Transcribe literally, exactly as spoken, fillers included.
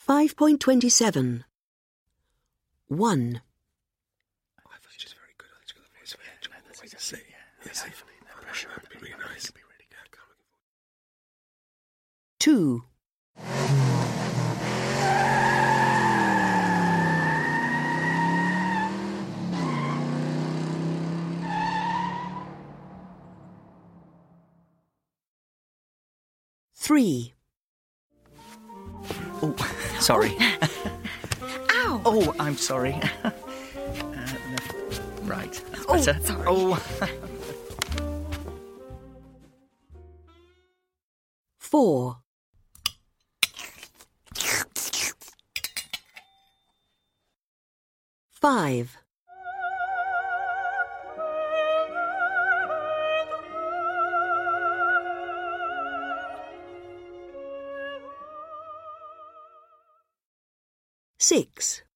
five point two seven. one. I thought she was very good. I think she's got the voice of an angel. Always to say, yes, definitely. No pressure. It'd be really nice. It'd be really good. two. three. Oh, sorry. Ow! Oh, I'm sorry. uh, left, right. That's Oh, better. sorry. Oh. four. five. six.